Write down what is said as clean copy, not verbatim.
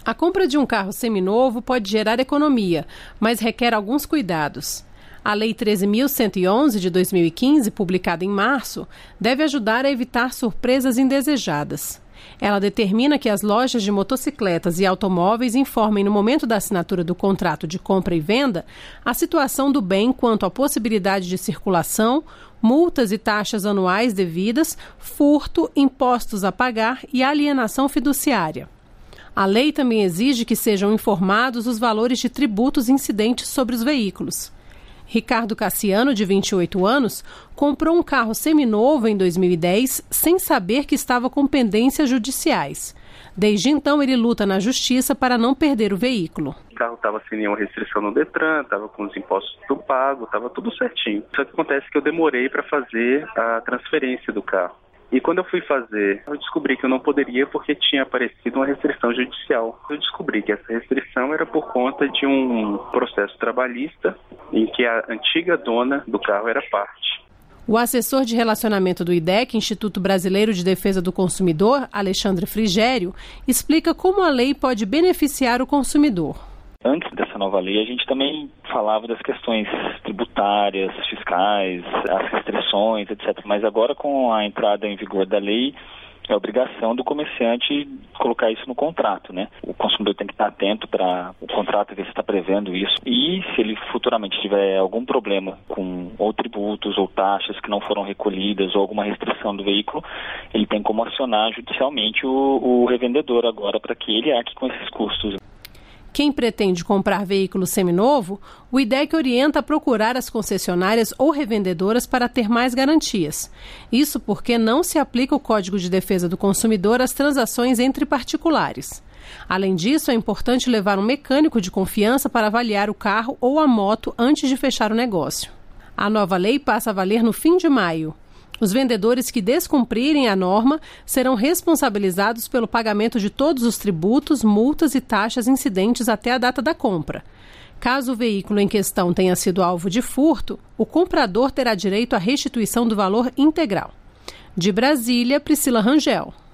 A compra de um carro seminovo pode gerar economia, mas requer alguns cuidados. A Lei 13.111 de 2015, publicada em março, deve ajudar a evitar surpresas indesejadas. Ela determina que as lojas de motocicletas e automóveis informem no momento da assinatura do contrato de compra e venda a situação do bem quanto à possibilidade de circulação, multas e taxas anuais devidas, furto, impostos a pagar e alienação fiduciária. A lei também exige que sejam informados os valores de tributos incidentes sobre os veículos. Ricardo Cassiano, de 28 anos, comprou um carro seminovo em 2010 sem saber que estava com pendências judiciais. Desde então, ele luta na justiça para não perder o veículo. O carro estava sem nenhuma restrição no Detran, estava com os impostos tudo pago, estava tudo certinho. Só que acontece que eu demorei para fazer a transferência do carro. E quando eu fui fazer, eu descobri que eu não poderia porque tinha aparecido uma restrição judicial. Eu descobri que essa restrição era por conta de um processo trabalhista em que a antiga dona do carro era parte. O assessor de relacionamento do IDEC, Instituto Brasileiro de Defesa do Consumidor, Alexandre Frigério, explica como a lei pode beneficiar o consumidor. Antes dessa nova lei, a gente também falava das questões tributárias, fiscais, as restrições, etc. Mas agora, com a entrada em vigor da lei, é obrigação do comerciante colocar isso no contrato, né? O consumidor tem que estar atento para o contrato ver se está prevendo isso. E se ele futuramente tiver algum problema com ou tributos ou taxas que não foram recolhidas ou alguma restrição do veículo, ele tem como acionar judicialmente o revendedor agora para que ele arque com esses custos. Quem pretende comprar veículo seminovo, o IDEC orienta a procurar as concessionárias ou revendedoras para ter mais garantias. Isso porque não se aplica o Código de Defesa do Consumidor às transações entre particulares. Além disso, é importante levar um mecânico de confiança para avaliar o carro ou a moto antes de fechar o negócio. A nova lei passa a valer no fim de maio. Os vendedores que descumprirem a norma serão responsabilizados pelo pagamento de todos os tributos, multas e taxas incidentes até a data da compra. Caso o veículo em questão tenha sido alvo de furto, o comprador terá direito à restituição do valor integral. De Brasília, Priscila Rangel.